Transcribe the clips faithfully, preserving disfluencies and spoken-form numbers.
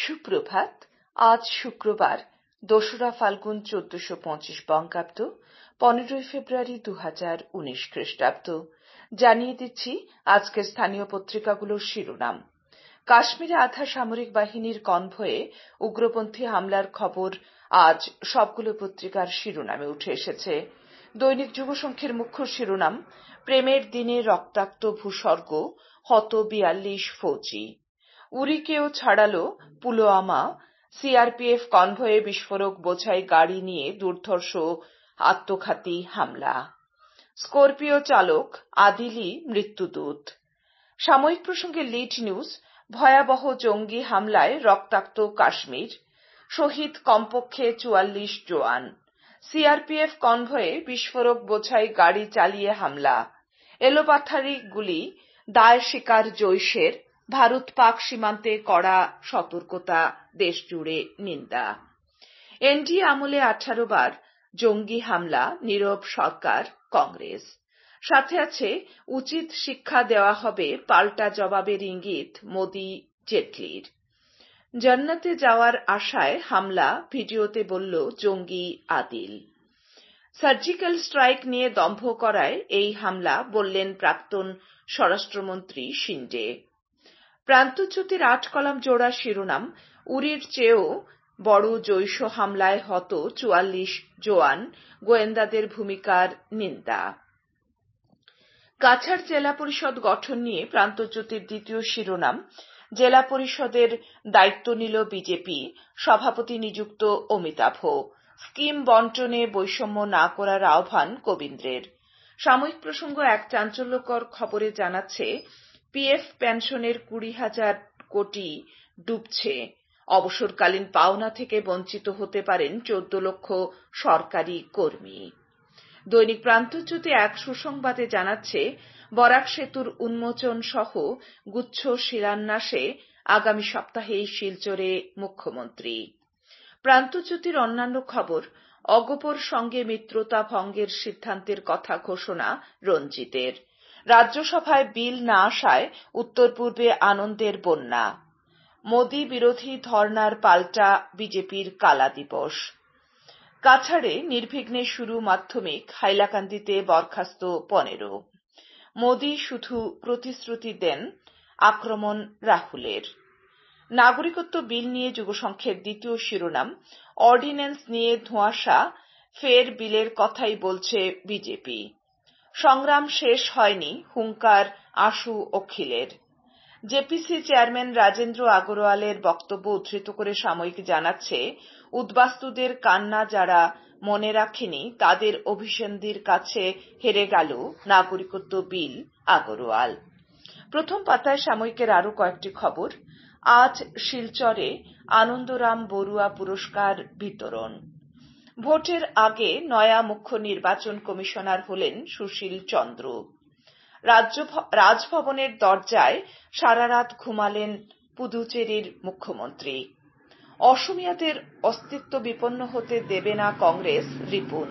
সুপ্রভাত। আজ শুক্রবার দোসরা ফাল্গুন চোদ্দশো পঁচিশ বঙ্গাব্দ পনেরোই ফেব্রুয়ারি দু হাজার উনিশ খ্রিস্টাব্দ। জানিয়ে দিচ্ছি আজকের স্থানীয় পত্রিকাগুলোর শিরোনাম। কাশ্মীরে আধা সামরিক বাহিনীর কনভয়ে উগ্রপন্থী হামলার খবর আজ সবগুলো পত্রিকার শিরোনামে উঠে এসেছে। দৈনিক যুগসংখ্যের মুখ্য শিরোনাম, প্রেমের দিনে রক্তাক্ত ভূস্বর্গ, হত বিয়াল্লিশ ফৌজি। উরিকেও ছাড়ালো পুলওয়ামা, সিআরপিএফ কনভয়ে বিস্ফোরক বোঝাই গাড়ি নিয়ে দুর্ধর্ষ আত্মঘাতী হামলা। স্করপিও চালক আদিলই মৃত্যুদূত। সাময়িক প্রসঙ্গে লিড নিউজ, ভয়াবহ জঙ্গি হামলায় রক্তাক্ত কাশ্মীর, শহীদ কমপক্ষে চুয়াল্লিশ জওয়ান। সিআরপিএফ কনভয়ে বিস্ফোরক বোঝাই গাড়ি চালিয়ে হামলা, এলোপাথারি গুলি, দায় স্বীকার জৈশের, ভারত পাক সীমান্তে কড়া সতর্কতা, দেশজুড়ে নিন্দা। এনডিএ আমলে আঠারো বার জঙ্গি হামলা, নীরব সরকার কংগ্রেস। সাথে আছে উচিত শিক্ষা দেওয়া হবে, পাল্টা জবাবের ইঙ্গিত মোদি জেটলির। জান্নাতে যাওয়ার আশায় হামলা, ভিডিওতে বলল জঙ্গি আদিল। সার্জিক্যাল স্ট্রাইক নিয়ে দম্ভ করায় এই হামলা, বললেন প্রাক্তন স্বরাষ্ট্রমন্ত্রী শিন্ডে। প্রান্তজ্যোতির আট কলাম জোড়া শিরোনাম, উরির চেয়েও বড় জৈশ হামলায় হত চুয়াল্লিশ জওয়ান, গোয়েন্দাদের ভূমিকার নিন্দা। কাছাড় জেলা পরিষদ গঠন নিয়ে প্রান্তজ্যোতির দ্বিতীয় শিরোনাম, জেলা পরিষদের দায়িত্ব নিল বিজেপি, সভাপতি নিযুক্ত অমিতাভ। স্কিম বন্টনে বৈষম্য না করার আহ্বান কবীন্দ্রের। সাময়িক প্রসঙ্গ এক চাঞ্চল্যকর খবরে জানাচ্ছে, পিএফ পেনশনের কুড়ি হাজার কোটি ডুবছে, অবসরকালীন পাওনা থেকে বঞ্চিত হতে পারেন চোদ্দ লক্ষ সরকারি কর্মী। দৈনিক প্রান্তজ্যোতি এক সুসংবাদে জানাচ্ছে, বরাক সেতুর উন্মোচন সহ গুচ্ছ শিলান্যাসে আগামী সপ্তাহেই শিলচরে মুখ্যমন্ত্রী। প্রান্তজ্যোতির অন্যান্য খবর, অগপর সঙ্গে মিত্রতা ভঙ্গের সিদ্ধান্তের কথা ঘোষণা রঞ্জিতের। রাজ্যসভায় বিল না আসায় উত্তর পূর্বে আনন্দের বন্যা। মোদি বিরোধী ধর্নার পাল্টা বিজেপির কালা দিবস। কাছাড়ে নির্বিঘ্নে শুরু মাধ্যমিক, হাইলাকান্দিতে বরখাস্ত পনেরো। মোদি শুধু প্রতিশ্রুতি দেন, আক্রমণ রাহুলের। নাগরিকত্ব বিল নিয়ে যুগসংখ্যের দ্বিতীয় শিরোনাম, অর্ডিন্যান্স নিয়ে ধোঁয়াশা, ফের বিলের কথাই বলছে বিজেপি। সংগ্রাম শেষ হয়নি, হুঙ্কার আশু অখিলের। জেপিসি চেয়ারম্যান রাজেন্দ্র আগরওয়ালের বক্তব্য উদ্ধৃত করে সাময়িক জানাচ্ছে, উদ্বাস্তুদের কান্না যারা মনে রাখেনি তাদের অভিসন্ধির কাছে হেরে গেল নাগরিকত্ব বিল, আগরওয়াল। প্রথম পাতায় সাময়িকের আরও কয়েকটি খবর। আজ শিলচরে আনন্দরাম বড়ুয়া পুরস্কার বিতরণ। ভোটের আগে নয়া মুখ্য নির্বাচন কমিশনার হলেন সুশীল চন্দ্র। রাজভবনের দরজায় সারা রাত ঘুমালেন পুদুচেরির মুখ্যমন্ত্রী। অসমিয়াদের অস্তিত্ব বিপন্ন হতে দেবে না কংগ্রেস, রিপুন।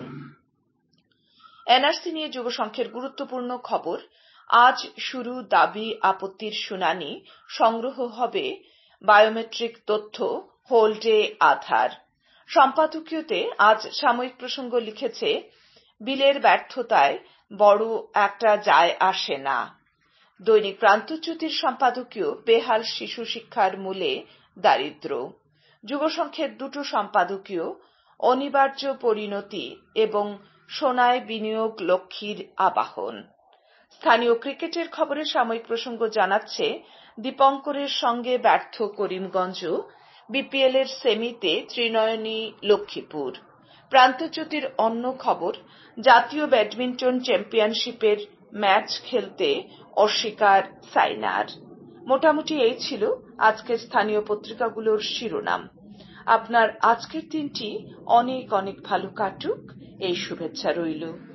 এনআরসি নিয়ে যুগসংখ্যের গুরুত্বপূর্ণ খবর, আজ শুরু দাবি আপত্তির শুনানি, সংগ্রহ হবে বায়োমেট্রিক তথ্য, হোল্ডে আধার। সম্পাদকীয়তে আজ সাময়িক প্রসঙ্গ লিখেছে, বিলের ব্যর্থতায় বড় একটা যায় আসে না। দৈনিক প্রান্তজ্যোতির সম্পাদকীয়, বেহাল শিশু শিক্ষার মূলে দারিদ্র। যুগসংখ্যের দুটো সম্পাদকীয়, অনিবার্য পরিণতি এবং সোনায় বিনিয়োগ লক্ষ্মীর আবাহন। স্থানীয় ক্রিকেটের খবরে সাময়িক প্রসঙ্গ জানাচ্ছে, দীপঙ্করের সঙ্গে ব্যর্থ করিমগঞ্জ, বিপিএল এর সেমিতে ত্রিনয়নী লক্ষ্মীপুর। প্রান্তজ্যোতির অন্য খবর, জাতীয় ব্যাডমিন্টন চ্যাম্পিয়নশিপের ম্যাচ খেলতে অস্বীকার সাইনার। মোটামুটি এই ছিল আজকের স্থানীয় পত্রিকাগুলোর শিরোনাম। আপনার আজকের দিনটি অনেক অনেক ভালো কাটুক, এই শুভেচ্ছা রইল।